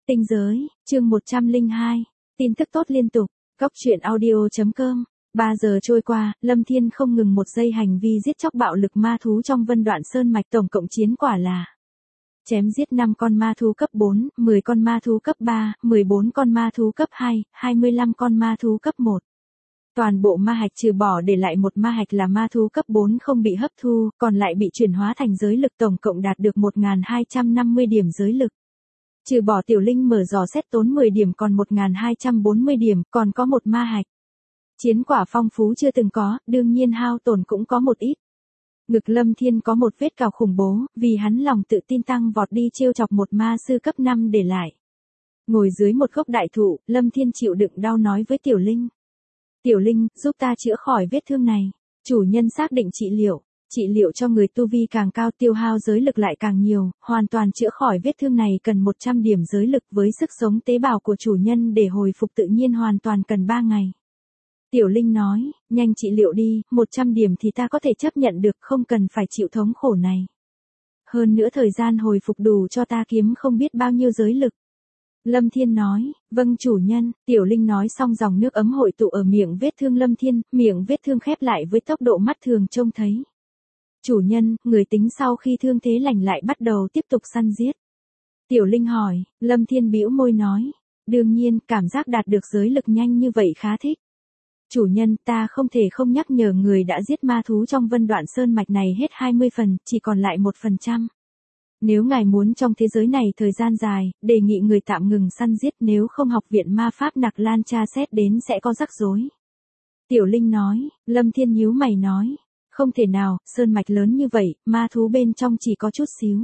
Tinh giới, chương 102, tin tức tốt liên tục, góc truyện audio.com. 3 giờ trôi qua, Lâm Thiên không ngừng một giây hành vi giết chóc bạo lực ma thú trong Vân Đoạn Sơn Mạch, tổng cộng chiến quả là chém giết 5 con ma thú cấp 4, 10 con ma thú cấp 3, 14 con ma thú cấp 2, 25 con ma thú cấp 1. Toàn bộ ma hạch trừ bỏ để lại một ma hạch là ma thú cấp 4 không bị hấp thu, còn lại bị chuyển hóa thành giới lực, tổng cộng đạt được 1250 điểm giới lực. Trừ bỏ Tiểu Linh mở dò xét tốn 10 điểm còn 1240 điểm, còn có một ma hạch. Chiến quả phong phú chưa từng có, đương nhiên hao tổn cũng có một ít. Ngực Lâm Thiên có một vết cào khủng bố, vì hắn lòng tự tin tăng vọt đi trêu chọc một ma sư cấp 5 để lại. Ngồi dưới một gốc đại thụ, Lâm Thiên chịu đựng đau nói với Tiểu Linh. Tiểu Linh, giúp ta chữa khỏi vết thương này. Chủ nhân xác định trị liệu. Trị liệu cho người tu vi càng cao tiêu hao giới lực lại càng nhiều, hoàn toàn chữa khỏi vết thương này cần 100 điểm giới lực, với sức sống tế bào của chủ nhân để hồi phục tự nhiên hoàn toàn cần 3 ngày. Tiểu Linh nói, nhanh trị liệu đi, 100 điểm thì ta có thể chấp nhận được, không cần phải chịu thống khổ này. Hơn nữa thời gian hồi phục đủ cho ta kiếm không biết bao nhiêu giới lực. Lâm Thiên nói, vâng chủ nhân. Tiểu Linh nói xong dòng nước ấm hội tụ ở miệng vết thương Lâm Thiên, miệng vết thương khép lại với tốc độ mắt thường trông thấy. Chủ nhân, người tính sau khi thương thế lành lại bắt đầu tiếp tục săn giết. Tiểu Linh hỏi, Lâm Thiên bĩu môi nói, đương nhiên, cảm giác đạt được giới lực nhanh như vậy khá thích. Chủ nhân, ta không thể không nhắc nhở người đã giết ma thú trong Vân Đoạn Sơn Mạch này hết 20 phần, chỉ còn lại 1%. Nếu ngài muốn trong thế giới này thời gian dài, đề nghị người tạm ngừng săn giết, nếu không học viện ma pháp Nặc Lan tra xét đến sẽ có rắc rối. Tiểu Linh nói, Lâm Thiên nhíu mày nói, không thể nào, sơn mạch lớn như vậy, ma thú bên trong chỉ có chút xíu.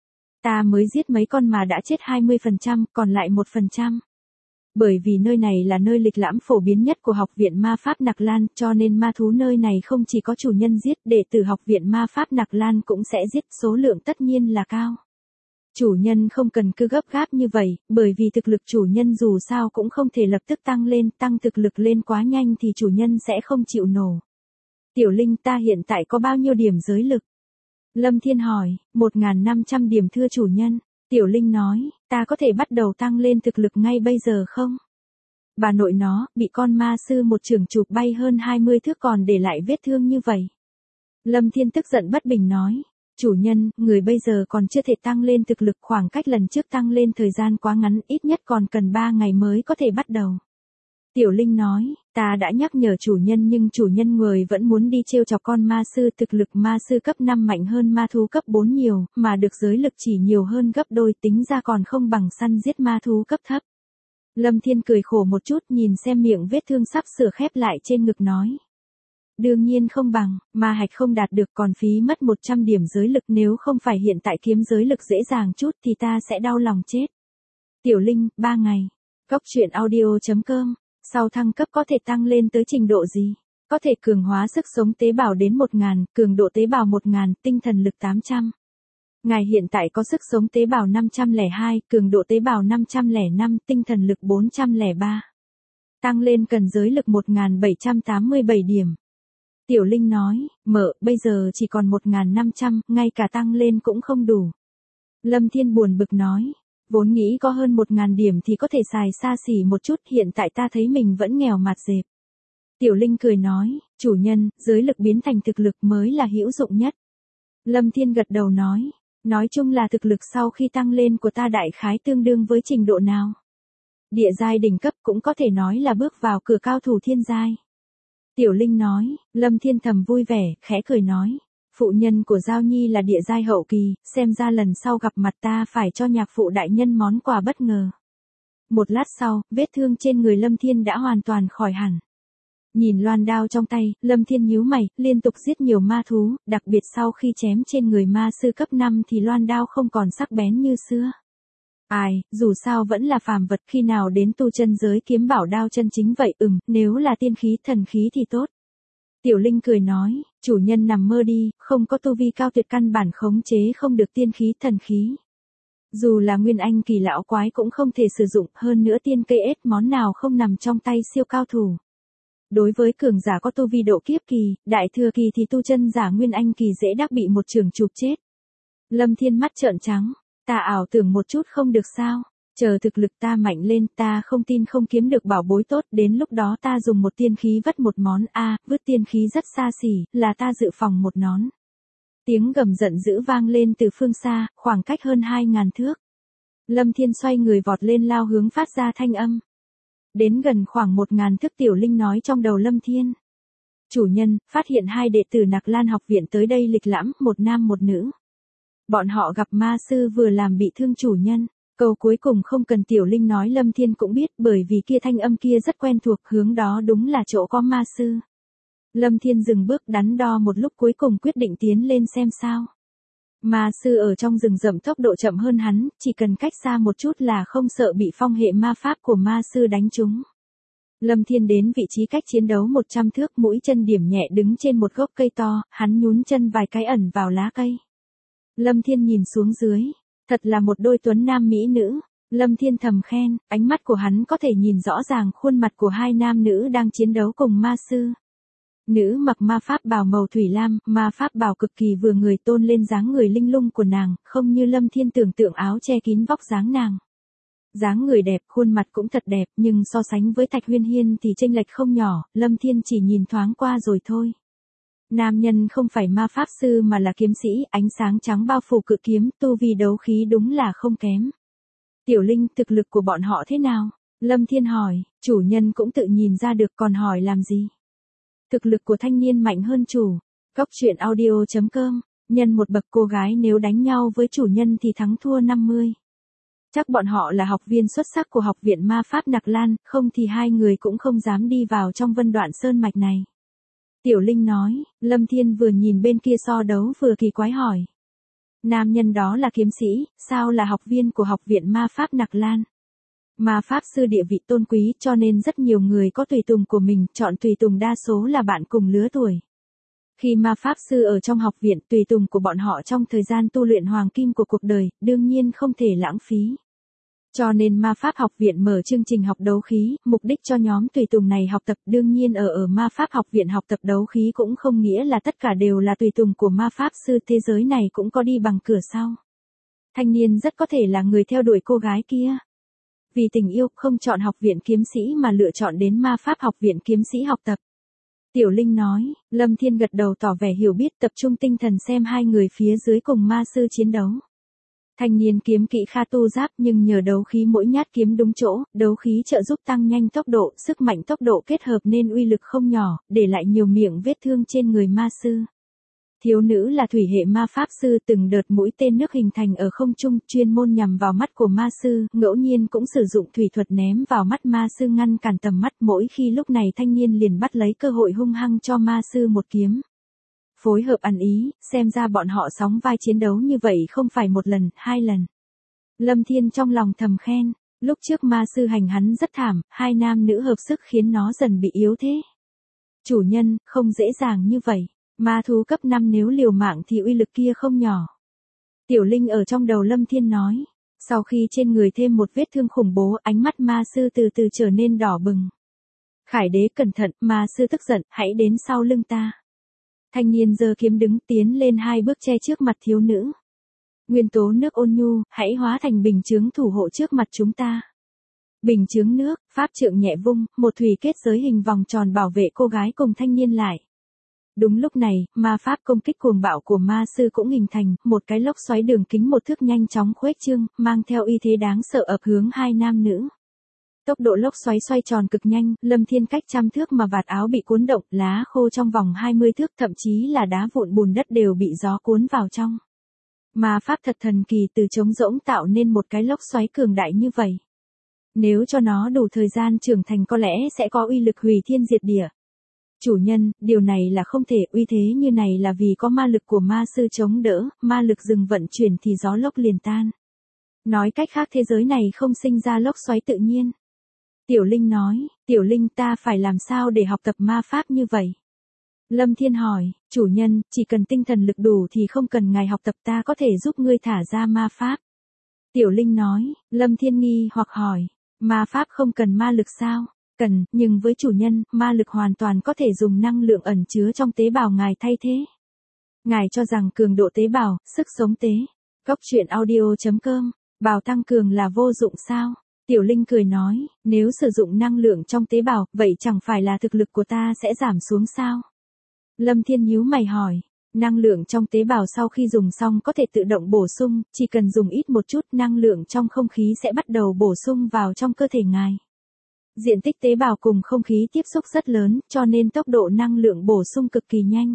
Ta mới giết mấy con mà đã chết 20%, còn lại 1%. Bởi vì nơi này là nơi lịch lãm phổ biến nhất của học viện ma pháp Nặc Lan, cho nên ma thú nơi này không chỉ có chủ nhân giết, đệ tử học viện ma pháp Nặc Lan cũng sẽ giết, số lượng tất nhiên là cao. Chủ nhân không cần cứ gấp gáp như vậy, bởi vì thực lực chủ nhân dù sao cũng không thể lập tức tăng thực lực lên quá nhanh thì chủ nhân sẽ không chịu nổi. Tiểu Linh, ta hiện tại có bao nhiêu điểm giới lực? Lâm Thiên hỏi, 1500 điểm thưa chủ nhân. Tiểu Linh nói, ta có thể bắt đầu tăng lên thực lực ngay bây giờ không? Bà nội nó, bị con ma sư một chưởng chụp bay hơn 20 thước còn để lại vết thương như vậy. Lâm Thiên tức giận bất bình nói, chủ nhân, người bây giờ còn chưa thể tăng lên thực lực, khoảng cách lần trước tăng lên thời gian quá ngắn, ít nhất còn cần 3 ngày mới có thể bắt đầu. Tiểu Linh nói, ta đã nhắc nhở chủ nhân nhưng chủ nhân người vẫn muốn đi trêu chọc con ma sư, thực lực ma sư cấp 5 mạnh hơn ma thú cấp 4 nhiều, mà được giới lực chỉ nhiều hơn gấp đôi, tính ra còn không bằng săn giết ma thú cấp thấp. Lâm Thiên cười khổ một chút, nhìn xem miệng vết thương sắp sửa khép lại trên ngực nói. Đương nhiên không bằng, ma hạch không đạt được còn phí mất 100 điểm giới lực, nếu không phải hiện tại kiếm giới lực dễ dàng chút thì ta sẽ đau lòng chết. Tiểu Linh, 3 ngày. Góc truyện audio.com. Sau thăng cấp có thể tăng lên tới trình độ gì? Có thể cường hóa sức sống tế bào đến 1000, cường độ tế bào 1000, tinh thần lực 800. Ngài hiện tại có sức sống tế bào 502, cường độ tế bào 505, tinh thần lực 403. Tăng lên cần giới lực 1787 điểm. Tiểu Linh nói, mợ, bây giờ chỉ còn 1500, ngay cả tăng lên cũng không đủ. Lâm Thiên buồn bực nói. Vốn nghĩ có hơn 1000 điểm thì có thể xài xa xỉ một chút, hiện tại ta thấy mình vẫn nghèo mạt dẹp. Tiểu Linh cười nói, chủ nhân, giới lực biến thành thực lực mới là hữu dụng nhất. Lâm Thiên gật đầu nói chung là thực lực sau khi tăng lên của ta đại khái tương đương với trình độ nào. Địa giai đỉnh cấp cũng có thể nói là bước vào cửa cao thủ thiên giai. Tiểu Linh nói, Lâm Thiên thầm vui vẻ, khẽ cười nói. Phụ nhân của Giao Nhi là địa giai hậu kỳ, xem ra lần sau gặp mặt ta phải cho nhạc phụ đại nhân món quà bất ngờ. Một lát sau, vết thương trên người Lâm Thiên đã hoàn toàn khỏi hẳn. Nhìn loan đao trong tay, Lâm Thiên nhíu mày, liên tục giết nhiều ma thú, đặc biệt sau khi chém trên người ma sư cấp 5 thì loan đao không còn sắc bén như xưa. Ai, dù sao vẫn là phàm vật, khi nào đến tu chân giới kiếm bảo đao chân chính vậy, nếu là tiên khí thần khí thì tốt. Tiểu Linh cười nói, chủ nhân nằm mơ đi, không có tu vi cao tuyệt căn bản khống chế không được tiên khí thần khí. Dù là nguyên anh kỳ lão quái cũng không thể sử dụng, hơn nữa tiên cây ết món nào không nằm trong tay siêu cao thủ. Đối với cường giả có tu vi độ kiếp kỳ, đại thừa kỳ thì tu chân giả nguyên anh kỳ dễ đắc bị một chưởng chụp chết. Lâm Thiên mắt trợn trắng, ta ảo tưởng một chút không được sao? Chờ thực lực ta mạnh lên, ta không tin không kiếm được bảo bối tốt, đến lúc đó ta dùng một tiên khí vất một món, vứt tiên khí rất xa xỉ, là ta dự phòng một nón. Tiếng gầm giận dữ vang lên từ phương xa, khoảng cách hơn 2.000 thước. Lâm Thiên xoay người vọt lên lao hướng phát ra thanh âm. Đến gần khoảng 1.000 thước Tiểu Linh nói trong đầu Lâm Thiên. Chủ nhân, phát hiện 2 đệ tử Nặc Lan học viện tới đây lịch lãm, một nam một nữ. Bọn họ gặp ma sư vừa làm bị thương chủ nhân. Câu cuối cùng không cần Tiểu Linh nói Lâm Thiên cũng biết, bởi vì kia thanh âm kia rất quen thuộc, hướng đó đúng là chỗ có ma sư. Lâm Thiên dừng bước đắn đo một lúc cuối cùng quyết định tiến lên xem sao. Ma sư ở trong rừng rậm tốc độ chậm hơn hắn, chỉ cần cách xa một chút là không sợ bị phong hệ ma pháp của ma sư đánh trúng. Lâm Thiên đến vị trí cách chiến đấu 100 thước, mũi chân điểm nhẹ đứng trên một gốc cây to, hắn nhún chân vài cái ẩn vào lá cây. Lâm Thiên nhìn xuống dưới, thật là một đôi tuấn nam mỹ nữ. Lâm Thiên thầm khen, ánh mắt của hắn có thể nhìn rõ ràng khuôn mặt của 2 nam nữ đang chiến đấu cùng ma sư. Nữ mặc ma pháp bào màu thủy lam, ma pháp bào cực kỳ vừa người, tôn lên dáng người linh lung của nàng, không như Lâm Thiên tưởng tượng áo che kín vóc dáng nàng. Dáng người đẹp, khuôn mặt cũng thật đẹp, nhưng so sánh với Thạch Huyên Hiên thì chênh lệch không nhỏ, Lâm Thiên chỉ nhìn thoáng qua rồi thôi. Nam nhân không phải ma pháp sư mà là kiếm sĩ, ánh sáng trắng bao phủ cự kiếm, tu vi đấu khí đúng là không kém. Tiểu Linh, thực lực của bọn họ thế nào? Lâm Thiên hỏi, chủ nhân cũng tự nhìn ra được còn hỏi làm gì? Thực lực của thanh niên mạnh hơn chủ. Góc truyện audio.com, nhân một bậc cô gái nếu đánh nhau với chủ nhân thì thắng thua 50. Chắc bọn họ là học viên xuất sắc của học viện ma pháp Nặc Lan, không thì 2 người cũng không dám đi vào trong Vân Đoạn Sơn Mạch này. Tiểu Linh nói, Lâm Thiên vừa nhìn bên kia so đấu vừa kỳ quái hỏi. Nam nhân đó là kiếm sĩ, sao là học viên của học viện ma pháp Nặc Lan? Ma pháp sư địa vị tôn quý cho nên rất nhiều người có tùy tùng của mình, chọn tùy tùng đa số là bạn cùng lứa tuổi. Khi ma pháp sư ở trong học viện, tùy tùng của bọn họ trong thời gian tu luyện hoàng kim của cuộc đời, đương nhiên không thể lãng phí. Cho nên ma pháp học viện mở chương trình học đấu khí, mục đích cho nhóm tùy tùng này học tập, đương nhiên ở ma pháp học viện học tập đấu khí cũng không nghĩa là tất cả đều là tùy tùng của ma pháp sư, thế giới này cũng có đi bằng cửa sau. Thanh niên rất có thể là người theo đuổi cô gái kia. Vì tình yêu không chọn học viện kiếm sĩ mà lựa chọn đến ma pháp học viện kiếm sĩ học tập. Tiểu Linh nói, Lâm Thiên gật đầu tỏ vẻ hiểu biết, tập trung tinh thần xem 2 người phía dưới cùng ma sư chiến đấu. Thanh niên kiếm kỹ kha tu giáp nhưng nhờ đấu khí mỗi nhát kiếm đúng chỗ, đấu khí trợ giúp tăng nhanh tốc độ, sức mạnh tốc độ kết hợp nên uy lực không nhỏ, để lại nhiều miệng vết thương trên người ma sư. Thiếu nữ là thủy hệ ma pháp sư, từng đợt mũi tên nước hình thành ở không trung, chuyên môn nhằm vào mắt của ma sư, ngẫu nhiên cũng sử dụng thủy thuật ném vào mắt ma sư ngăn cản tầm mắt, mỗi khi lúc này thanh niên liền bắt lấy cơ hội hung hăng cho ma sư một kiếm. Phối hợp ăn ý, xem ra bọn họ sóng vai chiến đấu như vậy không phải 1 lần, 2 lần. Lâm Thiên trong lòng thầm khen, lúc trước ma sư hành hắn rất thảm, 2 nam nữ hợp sức khiến nó dần bị yếu thế. Chủ nhân, không dễ dàng như vậy. Ma thú cấp 5 nếu liều mạng thì uy lực kia không nhỏ. Tiểu Linh ở trong đầu Lâm Thiên nói. Sau khi trên người thêm một vết thương khủng bố, ánh mắt ma sư từ từ trở nên đỏ bừng. Khải đế cẩn thận, ma sư tức giận, hãy đến sau lưng ta. Thanh niên giơ kiếm đứng tiến lên 2 bước che trước mặt thiếu nữ. Nguyên tố nước ôn nhu, hãy hóa thành bình chướng thủ hộ trước mặt chúng ta. Bình chướng nước, pháp trượng nhẹ vung, một thủy kết giới hình vòng tròn bảo vệ cô gái cùng thanh niên lại. Đúng lúc này, ma pháp công kích cuồng bạo của ma sư cũng hình thành, một cái lốc xoáy đường kính 1 thước nhanh chóng khuếch trương, mang theo uy thế đáng sợ ập hướng 2 nam nữ. Tốc độ lốc xoáy xoay tròn cực nhanh, Lâm Thiên cách 100 thước mà vạt áo bị cuốn động, lá khô trong vòng 20 thước, thậm chí là đá vụn bùn đất đều bị gió cuốn vào trong. Ma pháp thật thần kỳ, từ trống rỗng tạo nên một cái lốc xoáy cường đại như vậy. Nếu cho nó đủ thời gian trưởng thành có lẽ sẽ có uy lực hủy thiên diệt địa. Chủ nhân, điều này là không thể, uy thế như này là vì có ma lực của ma sư chống đỡ, ma lực dừng vận chuyển thì gió lốc liền tan. Nói cách khác thế giới này không sinh ra lốc xoáy tự nhiên. Tiểu Linh nói, Tiểu Linh ta phải làm sao để học tập ma pháp như vậy? Lâm Thiên hỏi, chủ nhân, chỉ cần tinh thần lực đủ thì không cần ngài học tập, ta có thể giúp ngươi thả ra ma pháp. Tiểu Linh nói, Lâm Thiên nghi hoặc hỏi, ma pháp không cần ma lực sao? Cần, nhưng với chủ nhân, ma lực hoàn toàn có thể dùng năng lượng ẩn chứa trong tế bào ngài thay thế. Ngài cho rằng cường độ tế bào, sức sống tế. Góc truyện audio.com Bào tăng cường là vô dụng sao? Tiểu Linh cười nói, nếu sử dụng năng lượng trong tế bào, vậy chẳng phải là thực lực của ta sẽ giảm xuống sao? Lâm Thiên nhíu mày hỏi, năng lượng trong tế bào sau khi dùng xong có thể tự động bổ sung, chỉ cần dùng ít một chút năng lượng trong không khí sẽ bắt đầu bổ sung vào trong cơ thể ngài. Diện tích tế bào cùng không khí tiếp xúc rất lớn, cho nên tốc độ năng lượng bổ sung cực kỳ nhanh.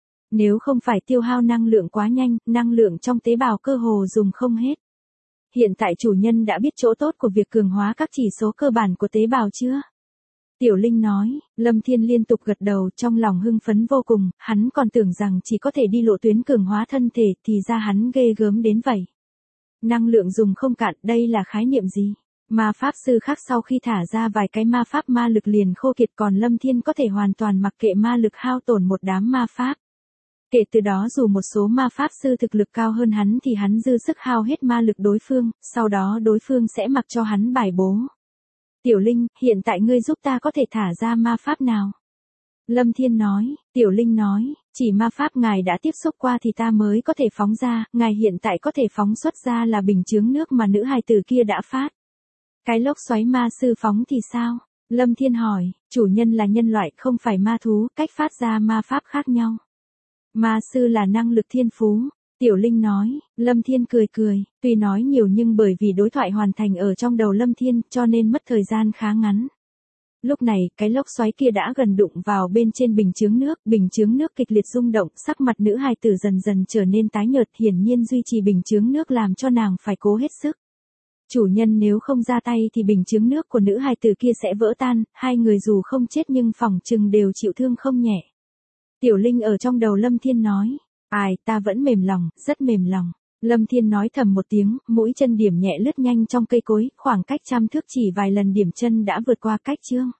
Nếu không phải tiêu hao năng lượng quá nhanh, năng lượng trong tế bào cơ hồ dùng không hết. Hiện tại chủ nhân đã biết chỗ tốt của việc cường hóa các chỉ số cơ bản của tế bào chưa? Tiểu Linh nói, Lâm Thiên liên tục gật đầu trong lòng hưng phấn vô cùng, hắn còn tưởng rằng chỉ có thể đi lộ tuyến cường hóa thân thể thì ra hắn ghê gớm đến vậy. Năng lượng dùng không cạn, đây là khái niệm gì? Ma pháp sư khác sau khi thả ra vài cái ma pháp ma lực liền khô kiệt còn Lâm Thiên có thể hoàn toàn mặc kệ ma lực hao tổn một đám ma pháp. Kể từ đó dù một số ma pháp sư thực lực cao hơn hắn thì hắn dư sức hao hết ma lực đối phương, sau đó đối phương sẽ mặc cho hắn bài bố. Tiểu Linh, hiện tại ngươi giúp ta có thể thả ra ma pháp nào? Lâm Thiên nói, Tiểu Linh nói, chỉ ma pháp ngài đã tiếp xúc qua thì ta mới có thể phóng ra, ngài hiện tại có thể phóng xuất ra là bình chướng nước mà nữ hài tử kia đã phát. Cái lốc xoáy ma sư phóng thì sao? Lâm Thiên hỏi, chủ nhân là nhân loại không phải ma thú, cách phát ra ma pháp khác nhau. Ma sư là năng lực thiên phú. Tiểu Linh nói, Lâm Thiên cười cười, tuy nói nhiều nhưng bởi vì đối thoại hoàn thành ở trong đầu Lâm Thiên cho nên mất thời gian khá ngắn. Lúc này, cái lốc xoáy kia đã gần đụng vào bên trên bình chướng nước kịch liệt rung động, sắc mặt nữ hài tử dần dần trở nên tái nhợt, hiển nhiên duy trì bình chướng nước làm cho nàng phải cố hết sức. Chủ nhân nếu không ra tay thì bình chướng nước của nữ hài tử kia sẽ vỡ tan, hai người dù không chết nhưng phỏng chừng đều chịu thương không nhẹ. Tiểu Linh ở trong đầu Lâm Thiên nói, ai, ta vẫn mềm lòng, rất mềm lòng. Lâm Thiên nói thầm một tiếng, mũi chân điểm nhẹ lướt nhanh trong cây cối, khoảng cách 100 thước chỉ vài lần điểm chân đã vượt qua cách chướng.